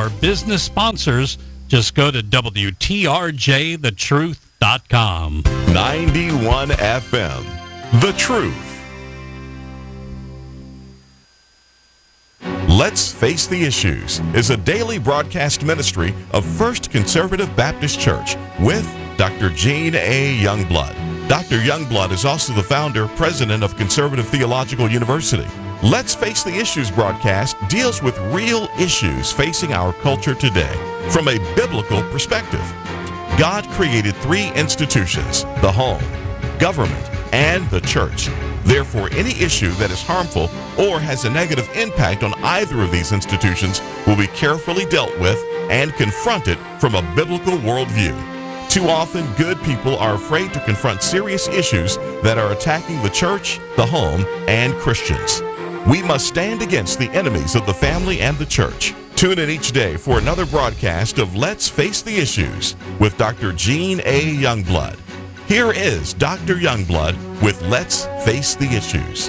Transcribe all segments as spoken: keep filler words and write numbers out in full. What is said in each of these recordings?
our business sponsors, just go to W T R J the truth dot com. ninety-one F M, The Truth. Let's Face the Issues is a daily broadcast ministry of First Conservative Baptist Church with Doctor Gene A. Youngblood. Doctor Youngblood is also the founder, president of Conservative Theological University. Let's Face the Issues broadcast deals with real issues facing our culture today from a biblical perspective. God created three institutions: the home, government, and the church. Therefore, any issue that is harmful or has a negative impact on either of these institutions will be carefully dealt with and confronted from a biblical worldview. Too often, good people are afraid to confront serious issues that are attacking the church, the home, and Christians. We must stand against the enemies of the family and the church. Tune in each day for another broadcast of Let's Face the Issues with Doctor Gene A. Youngblood. Here is Doctor Youngblood with Let's Face the Issues.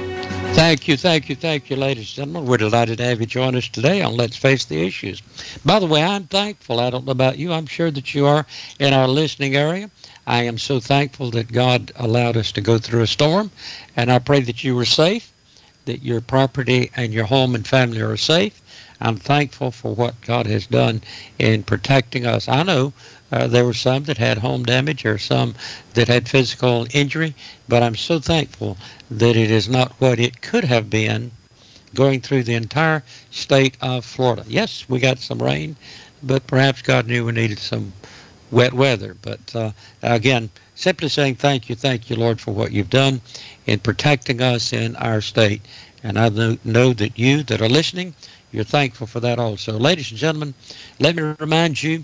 Thank you, thank you, thank you, ladies and gentlemen. We're delighted to have you join us today on Let's Face the Issues. By the way, I'm thankful. I don't know about you. I'm sure that you are in our listening area. I am so thankful that God allowed us to go through a storm, and I pray that you were safe, that your property and your home and family are safe. I'm thankful for what God has done in protecting us. I know uh, there were some that had home damage or some that had physical injury, but I'm so thankful that it is not what it could have been going through the entire state of Florida. Yes, we got some rain, but perhaps God knew we needed some wet weather. But uh, again, simply saying thank you, thank you, Lord, for what you've done in protecting us in our state. And I know, know that you that are listening, you're thankful for that also. Ladies and gentlemen, let me remind you,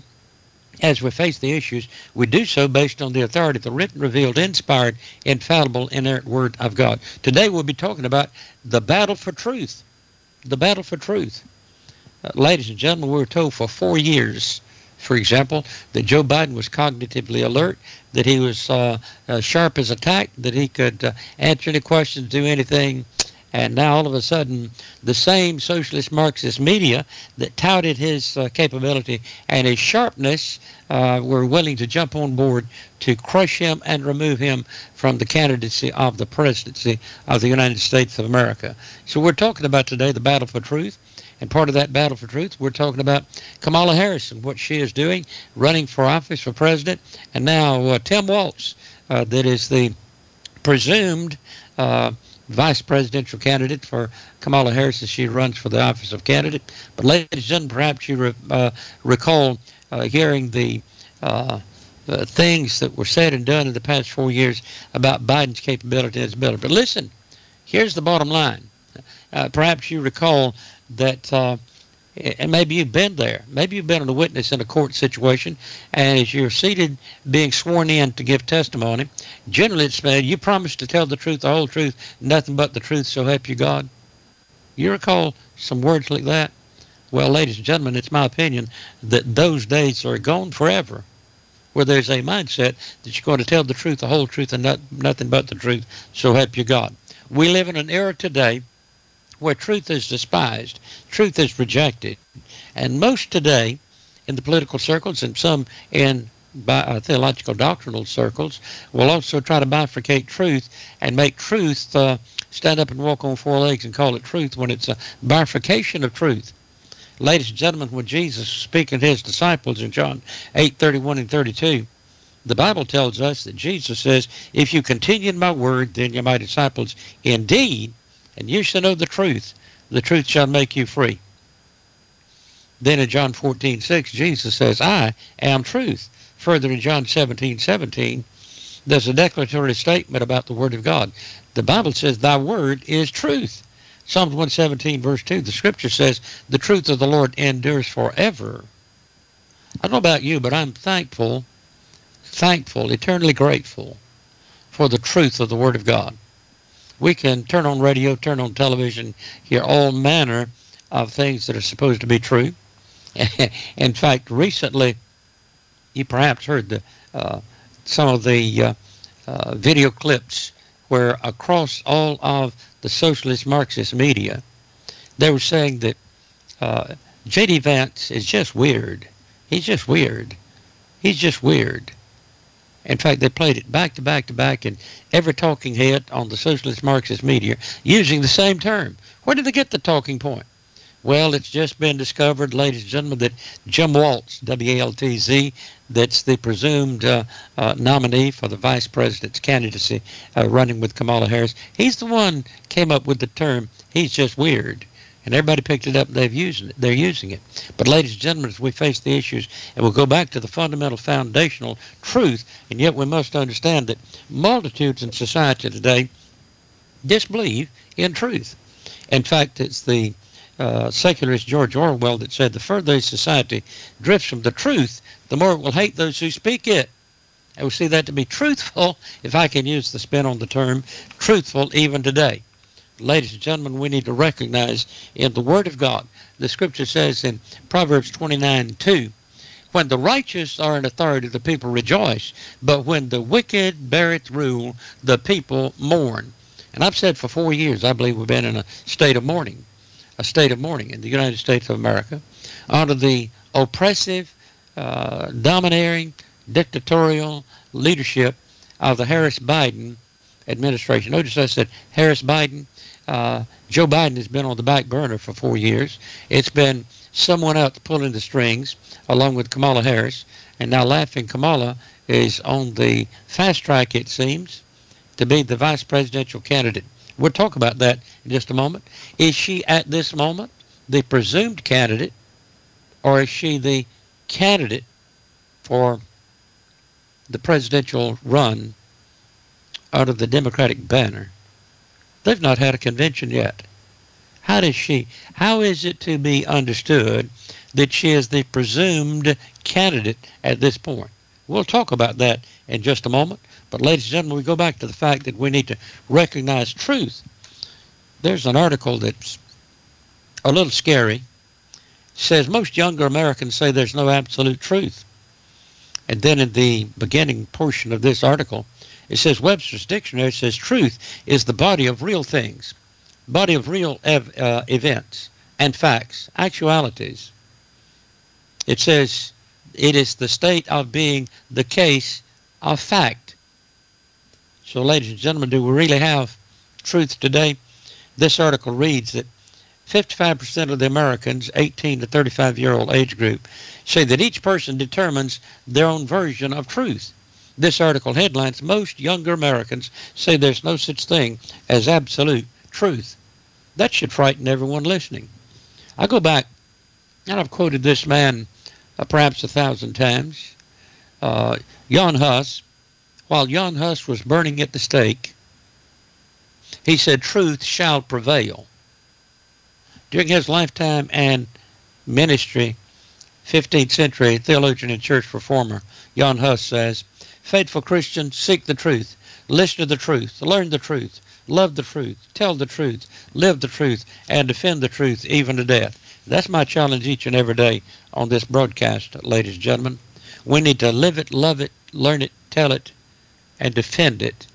as we face the issues, we do so based on the authority of the written, revealed, inspired, infallible, inerrant Word of God. Today we'll be talking about the battle for truth. The battle for truth. Uh, ladies and gentlemen, we were told for four years, for example, that Joe Biden was cognitively alert, that he was uh, uh, sharp as a tack, that he could uh, answer any questions, do anything. And now all of a sudden, the same socialist Marxist media that touted his uh, capability and his sharpness uh, were willing to jump on board to crush him and remove him from the candidacy of the presidency of the United States of America. So we're talking about today the battle for truth. And part of that battle for truth, we're talking about Kamala Harris and what she is doing, running for office for president. And now uh, Tim Walz, uh, that is the presumed uh, vice presidential candidate for Kamala Harris as she runs for the office of candidate. But ladies and gentlemen, perhaps you re, uh, recall uh, hearing the uh, uh, things that were said and done in the past four years about Biden's capability and his ability. But listen, here's the bottom line. Uh, perhaps you recall that, uh, and maybe you've been there, maybe you've been a witness in a court situation, and as you're seated being sworn in to give testimony, generally it's said, you promise to tell the truth, the whole truth, nothing but the truth, so help you God. You recall some words like that? Well, ladies and gentlemen, it's my opinion that those days are gone forever, where there's a mindset that you're going to tell the truth, the whole truth, and not, nothing but the truth, so help you God. We live in an era today where truth is despised, truth is rejected. And most today, in the political circles and some in by, uh, theological doctrinal circles, will also try to bifurcate truth and make truth uh, stand up and walk on four legs and call it truth when it's a bifurcation of truth. Ladies and gentlemen, when Jesus was speaking to his disciples in John eight, thirty-one and thirty-two, the Bible tells us that Jesus says, if you continue in my word, then you're my disciples indeed, and you shall know the truth. The truth shall make you free. Then in John fourteen, six, Jesus says, I am truth. Further in John seventeen, seventeen, there's a declaratory statement about the Word of God. The Bible says, thy word is truth. Psalms one seventeen, verse two, the Scripture says, the truth of the Lord endures forever. I don't know about you, but I'm thankful, thankful, eternally grateful for the truth of the Word of God. We can turn on radio, turn on television, hear all manner of things that are supposed to be true. In fact, recently, you perhaps heard the, uh, some of the uh, uh, video clips where across all of the socialist Marxist media, they were saying that uh, J D. Vance is just weird. He's just weird. He's just weird. In fact, they played it back to back to back in every talking head on the socialist Marxist media using the same term. Where did they get the talking point? Well, it's just been discovered, ladies and gentlemen, that Jim Waltz, W A L T Z, that's the presumed uh, uh, nominee for the vice president's candidacy uh, running with Kamala Harris, he's the one came up with the term, he's just weird. And everybody picked it up, they've used it, they're using it. But ladies and gentlemen, as we face the issues, and we'll go back to the fundamental foundational truth, and yet we must understand that multitudes in society today disbelieve in truth. In fact, it's the uh, secularist George Orwell that said, the further a society drifts from the truth, the more it will hate those who speak it. And we see that to be truthful, if I can use the spin on the term, truthful even today. Ladies and gentlemen, we need to recognize in the Word of God, the Scripture says in Proverbs twenty-nine two, when the righteous are in authority, the people rejoice, but when the wicked beareth rule, the people mourn. And I've said for four years, I believe we've been in a state of mourning, a state of mourning in the United States of America, under the oppressive, uh, domineering, dictatorial leadership of the Harris-Biden administration. Notice I said Harris-Biden. Uh, Joe Biden has been on the back burner for four years. It's been someone else pulling the strings, along with Kamala Harris. And now Laughing Kamala is on the fast track, it seems, to be the vice presidential candidate. We'll talk about that in just a moment. Is she at this moment the presumed candidate, or is she the candidate for the presidential run under the Democratic banner? They've not had a convention yet. How does she, how is it to be understood that she is the presumed candidate at this point? We'll talk about that in just a moment. But ladies and gentlemen, we go back to the fact that we need to recognize truth. There's an article that's a little scary. It says most younger Americans say there's no absolute truth. And then in the beginning portion of this article, it says Webster's Dictionary says truth is the body of real things, body of real ev uh, events and facts, actualities. It says it is the state of being the case of fact. So ladies and gentlemen, do we really have truth today? This article reads that fifty-five percent of the Americans, eighteen to thirty-five year old age group, say that each person determines their own version of truth. This article headlines, most younger Americans say there's no such thing as absolute truth. That should frighten everyone listening. I go back, and I've quoted this man uh, perhaps a thousand times. Uh, Jan Hus, while Jan Hus was burning at the stake, he said, truth shall prevail. During his lifetime and ministry, fifteenth century theologian and church reformer Jan Hus says, faithful Christians, seek the truth, listen to the truth, learn the truth, love the truth, tell the truth, live the truth, and defend the truth even to death. That's my challenge each and every day on this broadcast, ladies and gentlemen. We need to live it, love it, learn it, tell it, and defend it.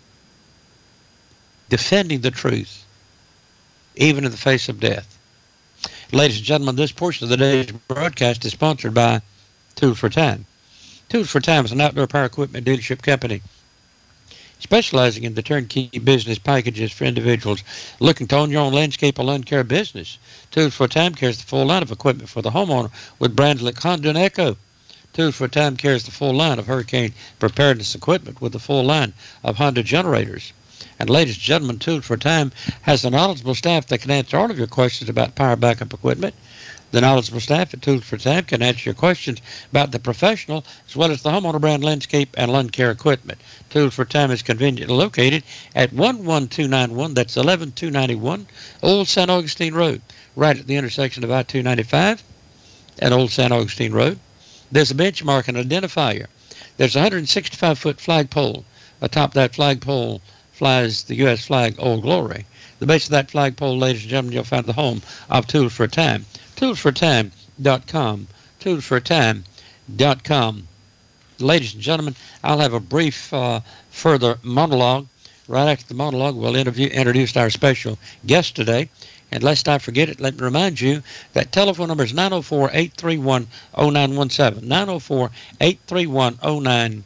Defending the truth, even in the face of death. Ladies and gentlemen, this portion of the day's broadcast is sponsored by Tools for Time. Tools for Time is an outdoor power equipment dealership company specializing in the turnkey business packages for individuals looking to own your own landscape or lawn care business. Tools for Time carries the full line of equipment for the homeowner with brands like Honda and Echo. Tools for Time carries the full line of hurricane preparedness equipment with the full line of Honda generators. And ladies and gentlemen, Tools for Time has a knowledgeable staff that can answer all of your questions about power backup equipment. The knowledgeable staff at Tools for Time can answer your questions about the professional as well as the homeowner brand landscape and lawn care equipment. Tools for Time is conveniently located at one one two nine one, that's eleven two ninety-one Old San Augustine Road, right at the intersection of I two ninety-five and Old San Augustine Road. There's a benchmark and identifier. There's a one hundred sixty-five foot flagpole. Atop that flagpole flies the U S flag, Old Glory. The base of that flagpole, ladies and gentlemen, you'll find the home of Tools for Time. tools for time dot com. tools for time dot com. Ladies and gentlemen, I'll have a brief uh, further monologue. Right after the monologue, we'll interview, introduce our special guest today. And lest I forget it, let me remind you that telephone number is nine oh four, eight three one, oh nine one seven. nine oh four, eight three one, oh nine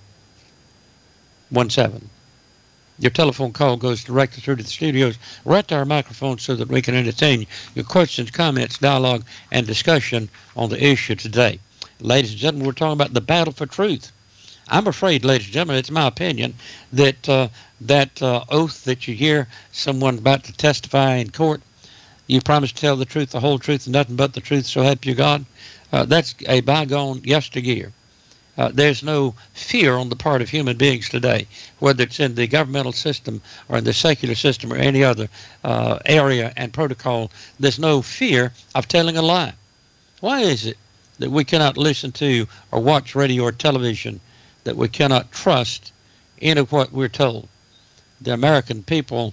one seven. Your telephone call goes directly through to the studios, right to our microphone, so that we can entertain your questions, comments, dialogue, and discussion on the issue today. Ladies and gentlemen, we're talking about the battle for truth. I'm afraid, ladies and gentlemen, it's my opinion that uh, that uh, oath that you hear someone about to testify in court, you promise to tell the truth, the whole truth, and nothing but the truth, so help you God. Uh, that's a bygone yesteryear. Uh, there's no fear on the part of human beings today, whether it's in the governmental system or in the secular system or any other uh, area and protocol. There's no fear of telling a lie. Why is it that we cannot listen to or watch radio or television, that we cannot trust any of what we're told? The American people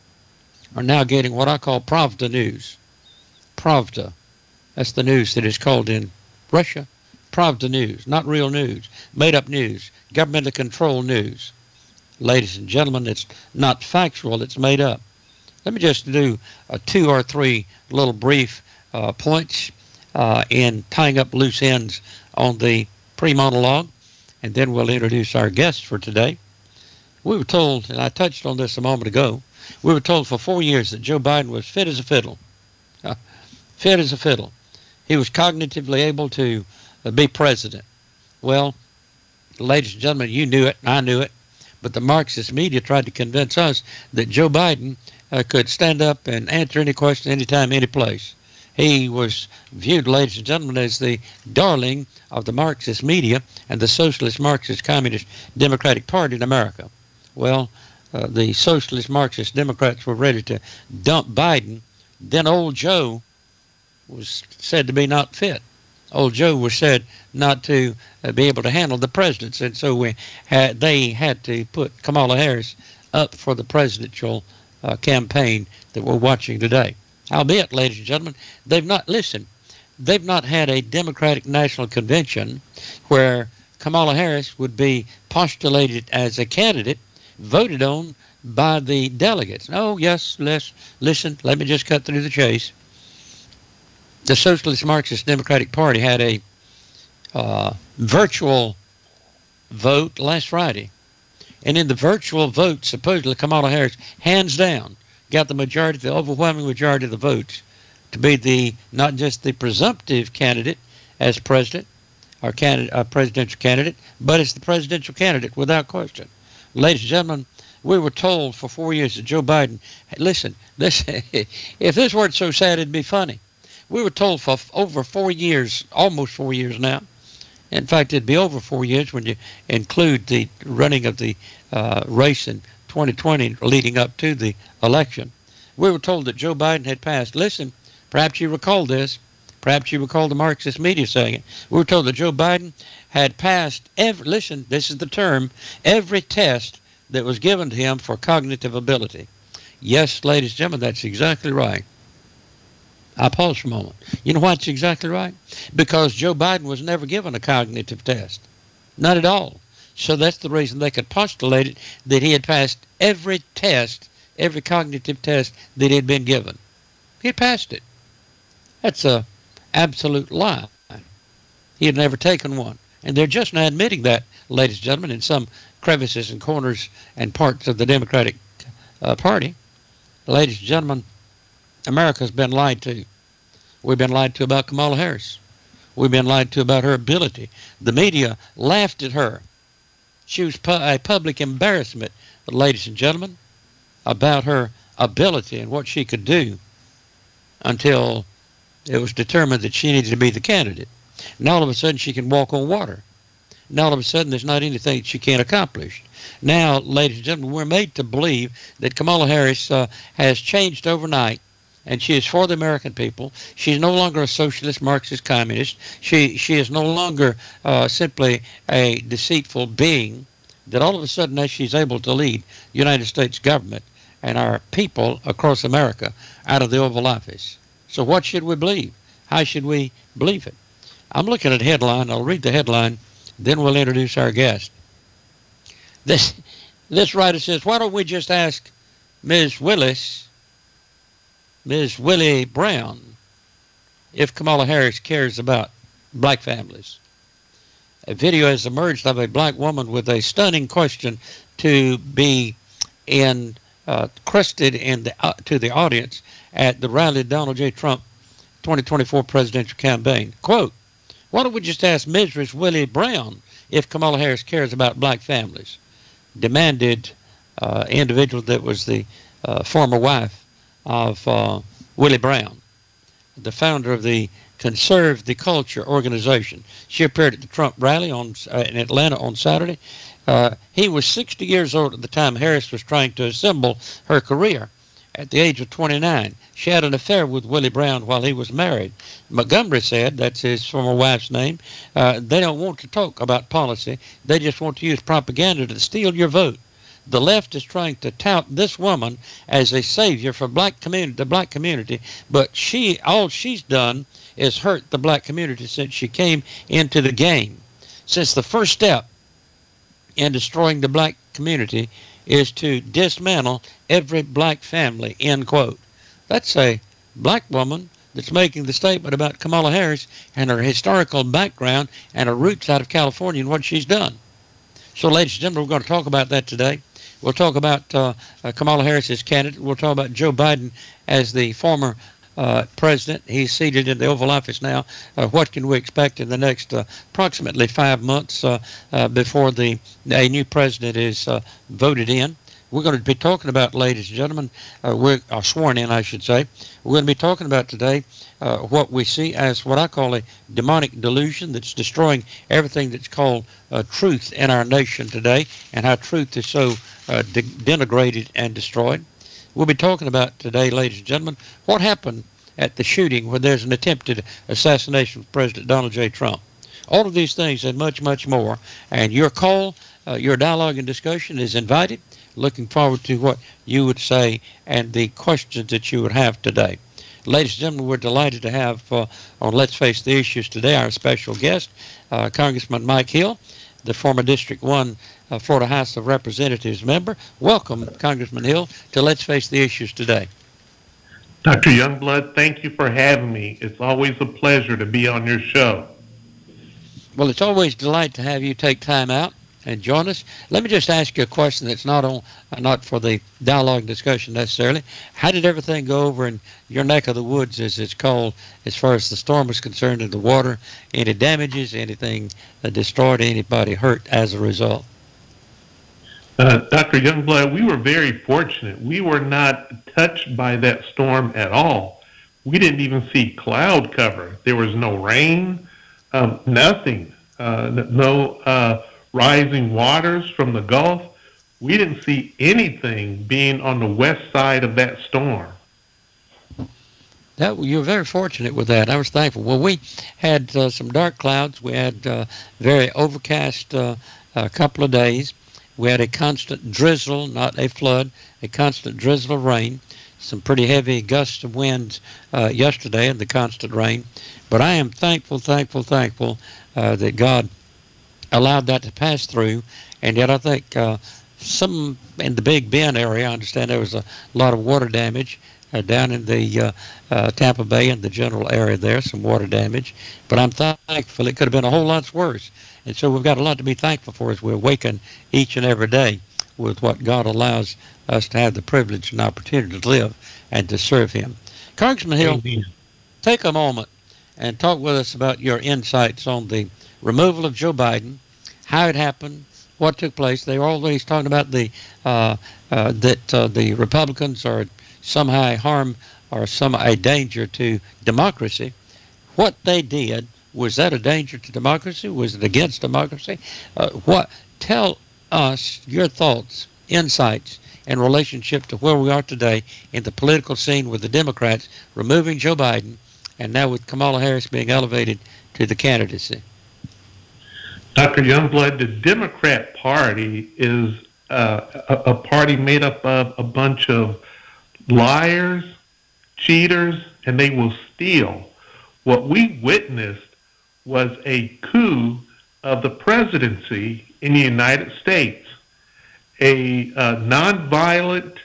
are now getting what I call Pravda news. Pravda. That's the news that is called in Russia. Pravda news, not real news, made-up news, governmentally controlled news. Ladies and gentlemen, it's not factual, it's made up. Let me just do uh, two or three little brief uh, points uh, in tying up loose ends on the pre-monologue, and then we'll introduce our guests for today. We were told, and I touched on this a moment ago, we were told for four years that Joe Biden was fit as a fiddle. Uh, fit as a fiddle. He was cognitively able to uh, be president. Well, ladies and gentlemen, you knew it, and I knew it, but the Marxist media tried to convince us that Joe Biden uh, could stand up and answer any question, anytime, any place. He was viewed, ladies and gentlemen, as the darling of the Marxist media and the Socialist Marxist Communist Democratic Party in America. Well, uh, the Socialist Marxist Democrats were ready to dump Biden. Then old Joe was said to be not fit. Old Joe was said not to uh, be able to handle the presidency, and so we had, they had to put Kamala Harris up for the presidential uh, campaign that we're watching today. Albeit, ladies and gentlemen, they've not, listen, they've not had a Democratic National Convention where Kamala Harris would be postulated as a candidate voted on by the delegates. Oh, yes, let's listen, let me just cut through the chase. The Socialist Marxist Democratic Party had a uh, virtual vote last Friday. And in the virtual vote, supposedly Kamala Harris, hands down, got the majority, the overwhelming majority of the votes to be the, not just the presumptive candidate as president or candidate, uh, presidential candidate, but as the presidential candidate without question. Ladies and gentlemen, we were told for four years that Joe Biden, listen, this, if this weren't so sad, it'd be funny. We were told for over four years, almost four years now. In fact, it'd be over four years when you include the running of the uh, race in twenty twenty leading up to the election. We were told that Joe Biden had passed. Listen, perhaps you recall this. Perhaps you recall the Marxist media saying it. We were told that Joe Biden had passed every, listen, this is the term, every test that was given to him for cognitive ability. Yes, ladies and gentlemen, that's exactly right. I pause for a moment. You know why it's exactly right? Because Joe Biden was never given a cognitive test. Not at all. So that's the reason they could postulate it, that he had passed every test, every cognitive test that he had been given. He had passed it. That's a absolute lie. He had never taken one. And they're just now admitting that, ladies and gentlemen, in some crevices and corners and parts of the Democratic uh, Party. Ladies and gentlemen, America's been lied to. We've been lied to about Kamala Harris. We've been lied to about her ability. The media laughed at her. She was pu- a public embarrassment, ladies and gentlemen, about her ability and what she could do until it was determined that she needed to be the candidate. And all of a sudden she can walk on water. And all of a sudden there's not anything she can't accomplish. Now, ladies and gentlemen, we're made to believe that Kamala Harris uh, has changed overnight, and she is for the American people. She's no longer a socialist, Marxist, communist. She she is no longer uh, simply a deceitful being, that all of a sudden now she's able to lead the United States government and our people across America out of the Oval Office. So what should we believe? How should we believe it? I'm looking at a headline. I'll read the headline, then we'll introduce our guest. This, this writer says, why don't we just ask Miz Willis Miz Willie Brown if Kamala Harris cares about black families? A video has emerged of a black woman with a stunning question to be in uh, crusted in the, uh, to the audience at the rally Donald J. Trump twenty twenty-four presidential campaign. Quote, why don't we just ask Missus Willie Brown if Kamala Harris cares about black families? Demanded uh, individual that was the uh, former wife of uh, Willie Brown, the founder of the Conserve the Culture organization. She appeared at the Trump rally on uh, in Atlanta on Saturday. Uh, he was sixty years old at the time Harris was trying to assemble her career. At the age of twenty-nine, she had an affair with Willie Brown while he was married. Montgomery said, that's his former wife's name, uh, they don't want to talk about policy. They just want to use propaganda to steal your vote. The left is trying to tout this woman as a savior for black community, the black community, but she, all she's done is hurt the black community since she came into the game. Since the first step in destroying the black community is to dismantle every black family, end quote. That's a black woman that's making the statement about Kamala Harris and her historical background and her roots out of California and what she's done. So, ladies and gentlemen, we're going to talk about that today. We'll talk about uh, uh, Kamala Harris as candidate. We'll talk about Joe Biden as the former uh, president. He's seated in the Oval Office now. Uh, what can we expect in the next uh, approximately five months uh, uh, before the a new president is uh, voted in? We're going to be talking about, ladies and gentlemen, uh, we're uh, sworn in, I should say. We're going to be talking about today uh, what we see as what I call a demonic delusion that's destroying everything that's called uh, truth in our nation today, and how truth is so uh, de- denigrated and destroyed. We'll be talking about today, ladies and gentlemen, what happened at the shooting where there's an attempted assassination of President Donald J. Trump. All of these things and much, much more. And your call, uh, your dialogue and discussion is invited. Looking forward to what you would say and the questions that you would have today. Ladies and gentlemen, we're delighted to have uh, on Let's Face the Issues today our special guest, uh, Congressman Mike Hill, the former District one uh, Florida House of Representatives member. Welcome, Congressman Hill, to Let's Face the Issues today. Doctor Youngblood, thank you for having me. It's always a pleasure to be on your show. Well, it's always a delight to have you take time out and join us. Let me just ask you a question that's not on, uh, not for the dialogue discussion necessarily. How did everything go over in your neck of the woods, as it's called, as far as the storm was concerned, and the water? Any damages? Anything uh, destroyed? Anybody hurt as a result? Uh, Doctor Youngblood, we were very fortunate. We were not touched by that storm at all. We didn't even see cloud cover. There was no rain, um, nothing, uh, no uh, rising waters from the Gulf. We didn't see anything being on the west side of that storm. That, you're very fortunate with that. I was thankful. Well, we had uh, some dark clouds. We had uh, very overcast uh, a couple of days. We had a constant drizzle, not a flood, a constant drizzle of rain. Some pretty heavy gusts of winds uh, yesterday and the constant rain. But I am thankful, thankful, thankful uh, that God allowed that to pass through. And yet I think uh, some in the Big Bend area, I understand there was a lot of water damage uh, down in the uh, uh, Tampa Bay and the general area there, some water damage. But I'm thankful. It could have been a whole lot worse. And so we've got a lot to be thankful for as we awaken each and every day with what God allows us to have the privilege and opportunity to live and to serve Him. Congressman Hill, Amen. Take a moment and talk with us about your insights on the removal of Joe Biden, how it happened, what took place. They were always talking about the uh, uh, that uh, the Republicans are somehow a harm or some a danger to democracy. What they did, was that a danger to democracy? Was it against democracy? Uh, what? Tell us your thoughts, insights, in relationship to where we are today in the political scene with the Democrats removing Joe Biden and now with Kamala Harris being elevated to the candidacy. Doctor Youngblood, the Democrat Party is uh, a, a party made up of a bunch of liars, cheaters, and they will steal. What we witnessed was a coup of the presidency in the United States, a uh, nonviolent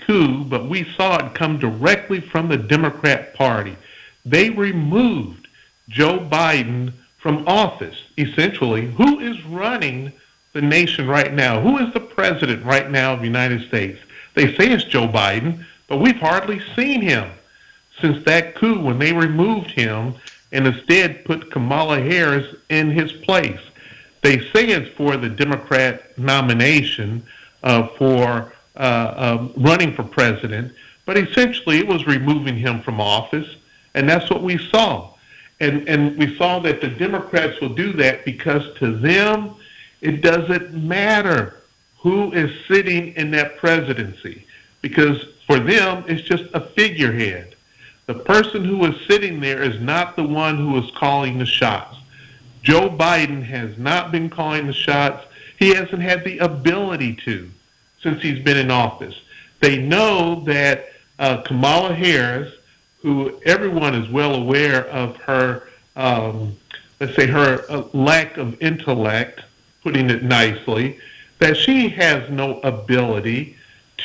coup, but we saw it come directly from the Democrat Party. They removed Joe Biden from office, essentially. Who is running the nation right now? Who is the president right now of the United States? They say it's Joe Biden, but we've hardly seen him since that coup when they removed him and instead put Kamala Harris in his place. They say it's for the Democrat nomination uh, for uh, um, running for president, but essentially it was removing him from office, and that's what we saw. And, and we saw that the Democrats will do that because to them, it doesn't matter who is sitting in that presidency, because for them, it's just a figurehead. The person who is sitting there is not the one who is calling the shots. Joe Biden has not been calling the shots. He hasn't had the ability to since he's been in office. They know that uh, Kamala Harris, who everyone is well aware of her, um, let's say her uh, lack of intellect, putting it nicely, that she has no ability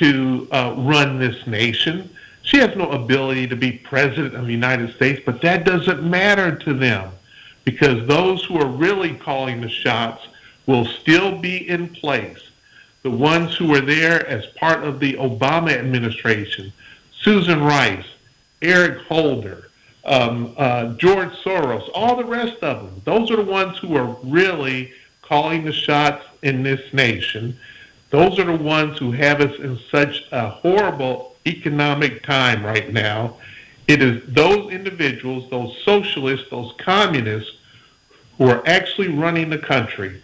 to uh, run this nation. She has no ability to be president of the United States, but that doesn't matter to them because those who are really calling the shots will still be in place. The ones who were there as part of the Obama administration, Susan Rice, Eric Holder, um, uh, George Soros, all the rest of them, those are the ones who are really calling the shots in this nation. Those are the ones who have us in such a horrible economic time right now. It is those individuals, those socialists, those communists who are actually running the country.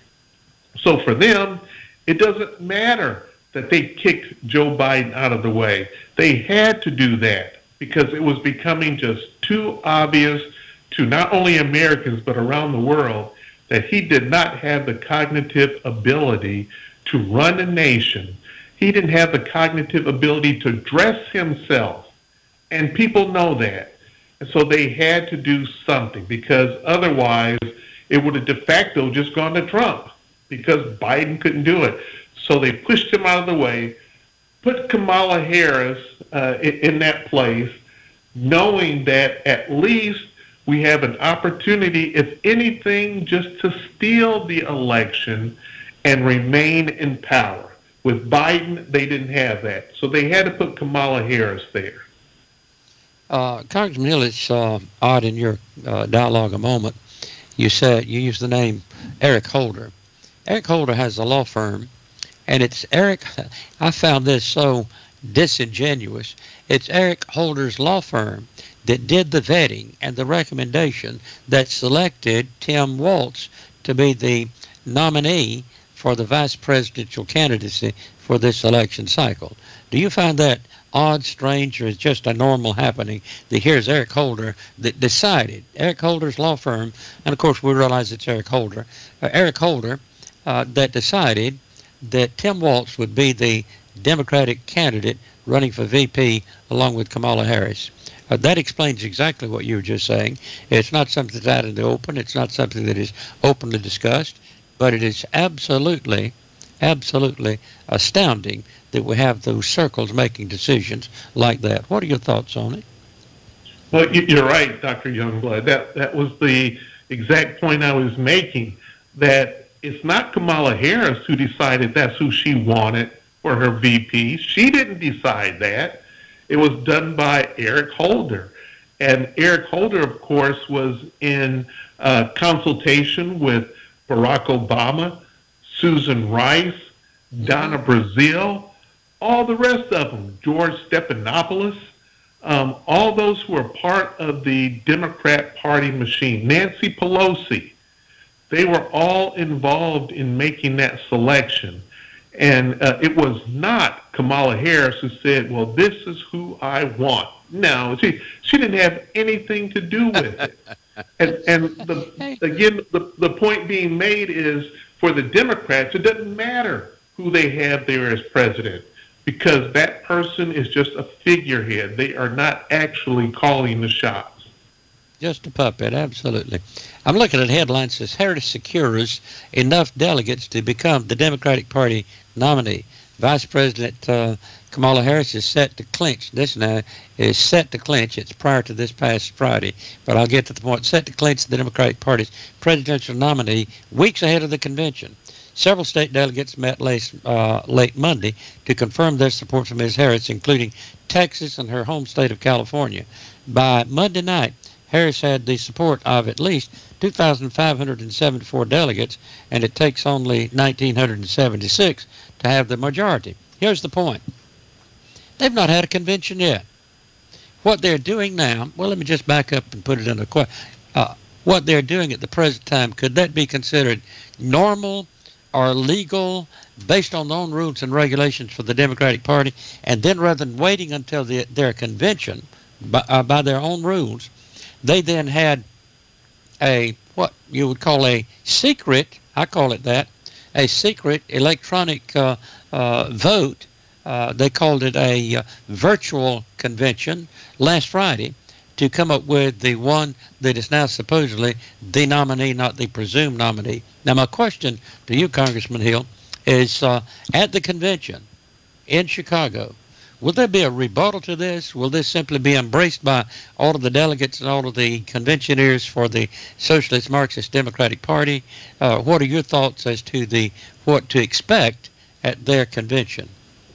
So for them, it doesn't matter that they kicked Joe Biden out of the way. They had to do that because it was becoming just too obvious to not only Americans but around the world that he did not have the cognitive ability to run a nation. He didn't have the cognitive ability to dress himself, and people know that. And so they had to do something because otherwise it would have de facto just gone to Trump because Biden couldn't do it. So they pushed him out of the way, put Kamala Harris uh, in, in that place, knowing that at least we have an opportunity, if anything, just to steal the election and remain in power. With Biden, they didn't have that. So they had to put Kamala Harris there. Uh, Congressman Hill, it's uh, odd in your uh, dialogue a moment. You said you used the name Eric Holder. Eric Holder has a law firm, and it's Eric. I found this so disingenuous. It's Eric Holder's law firm that did the vetting and the recommendation that selected Tim Walz to be the nominee for the vice presidential candidacy for this election cycle. Do you find that odd, strange, or is just a normal happening that here's Eric Holder that decided, Eric Holder's law firm, and of course we realize it's Eric Holder, uh, Eric Holder uh, that decided that Tim Walz would be the Democratic candidate running for V P along with Kamala Harris. Uh, that explains exactly what you were just saying. It's not something that's out in the open. It's not something that is openly discussed, but it is absolutely, absolutely astounding that we have those circles making decisions like that. What are your thoughts on it? Well, you're right, Doctor Youngblood. That that was the exact point I was making, that it's not Kamala Harris who decided that's who she wanted for her V P. She didn't decide that. It was done by Eric Holder. And Eric Holder, of course, was in uh, consultation with Barack Obama, Susan Rice, Donna Brazile, all the rest of them, George Stephanopoulos, um, all those who are part of the Democrat Party machine, Nancy Pelosi, they were all involved in making that selection. And uh, it was not Kamala Harris who said, well, this is who I want. No, she, she didn't have anything to do with it. And, and the, again, the, the point being made is for the Democrats, it doesn't matter who they have there as president because that person is just a figurehead. They are not actually calling the shots. Just a puppet, absolutely. I'm looking at headlines that says Harris secures enough delegates to become the Democratic Party nominee. Vice President uh, Kamala Harris is set to clinch. This now is set to clinch. It's prior to this past Friday, but I'll get to the point. Set to clinch the Democratic Party's presidential nominee weeks ahead of the convention. Several state delegates met late, uh, late Monday to confirm their support for Miz Harris, including Texas and her home state of California. By Monday night, Harris had the support of at least two thousand five hundred seventy-four delegates, and it takes only one thousand nine hundred seventy-six to have the majority. Here's the point. They've not had a convention yet. What they're doing now, well, let me just back up and put it in a question. Uh, what they're doing at the present time, could that be considered normal or legal based on their own rules and regulations for the Democratic Party? And then rather than waiting until the, their convention, by, uh, by their own rules, they then had a, what you would call a secret, I call it that, a secret electronic uh, uh, vote. Uh, they called it a uh, virtual convention last Friday to come up with the one that is now supposedly the nominee, not the presumed nominee. Now, my question to you, Congressman Hill, is uh, at the convention in Chicago, will there be a rebuttal to this? Will this simply be embraced by all of the delegates and all of the conventioneers for the Socialist Marxist Democratic Party? Uh, what are your thoughts as to the what to expect at their convention?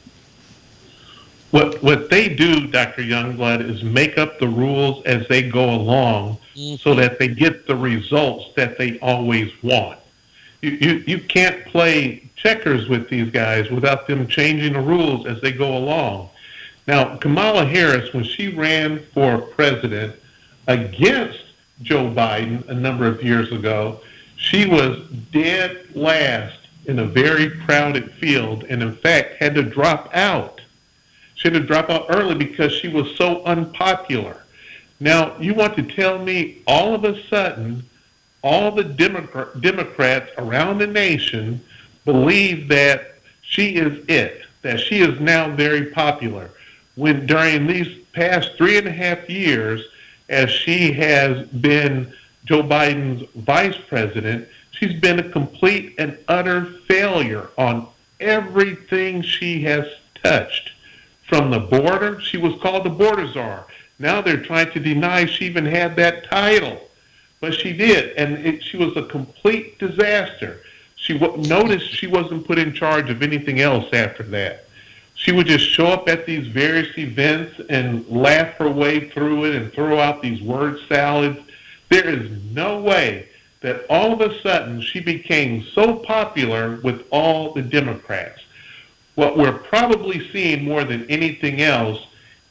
What what they do, Doctor Youngblood, is make up the rules as they go along, mm-hmm. so that they get the results that they always want. You, you you can't play checkers with these guys without them changing the rules as they go along. Now, Kamala Harris, when she ran for president against Joe Biden a number of years ago, she was dead last in a very crowded field, and in fact had to drop out. She had to drop out early because she was so unpopular. Now, you want to tell me all of a sudden, all the Democrat, Democrats around the nation believe that she is it, that she is now very popular, when during these past three and a half years, as she has been Joe Biden's vice president, she's been a complete and utter failure on everything she has touched. From the border, she was called the border czar. Now they're trying to deny she even had that title. But she did, and it, she was a complete disaster. She noticed she wasn't put in charge of anything else after that. She would just show up at these various events and laugh her way through it and throw out these word salads. There is no way that all of a sudden she became so popular with all the Democrats. What we're probably seeing more than anything else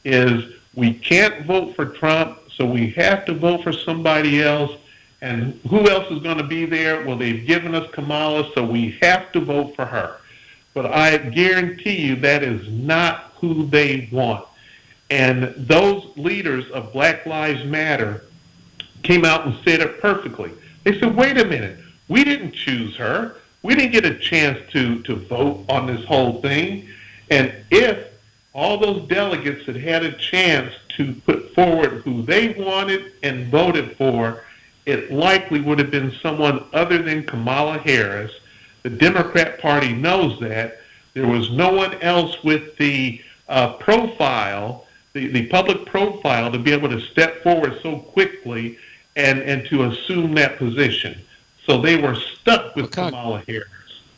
is we can't vote for Trump, so we have to vote for somebody else. And who else is going to be there? Well, they've given us Kamala, so we have to vote for her. But I guarantee you that is not who they want. And those leaders of Black Lives Matter came out and said it perfectly. They said, wait a minute, we didn't choose her. We didn't get a chance to, to vote on this whole thing. And if all those delegates had had a chance to put forward who they wanted and voted for, it likely would have been someone other than Kamala Harris. The Democrat Party knows that. There was no one else with the uh, profile, the, the public profile, to be able to step forward so quickly and, and to assume that position. So they were stuck with well, Kamala Harris.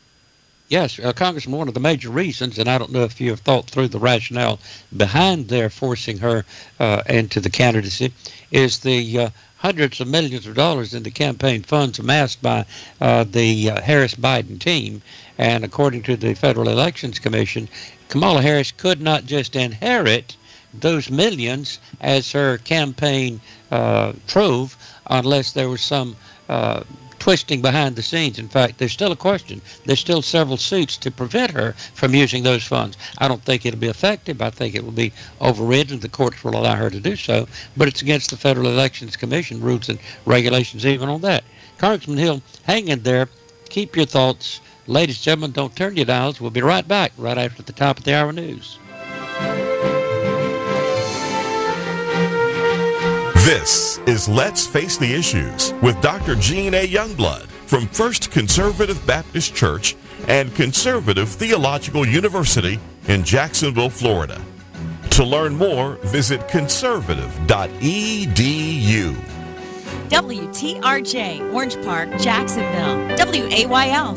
Yes, uh, Congressman, one of the major reasons, and I don't know if you have thought through the rationale behind their forcing her uh, into the candidacy, is the uh, hundreds of millions of dollars in the campaign funds amassed by uh, the uh, Harris-Biden team. And according to the Federal Elections Commission, Kamala Harris could not just inherit those millions as her campaign uh, trove unless there was some uh, twisting behind the scenes. In fact, there's still a question. There's still several suits to prevent her from using those funds. I don't think it'll be effective. I think it will be overridden. The courts will allow her to do so, but it's against the Federal Elections Commission rules and regulations even on that. Congressman Hill, hang in there. Keep your thoughts. Ladies and gentlemen, don't turn your dials. We'll be right back right after the top of the hour news. This is Let's Face the Issues with Doctor Gene A. Youngblood from First Conservative Baptist Church and Conservative Theological University in Jacksonville, Florida. To learn more, visit conservative dot e d u. W T R J, Orange Park, Jacksonville. W A Y L,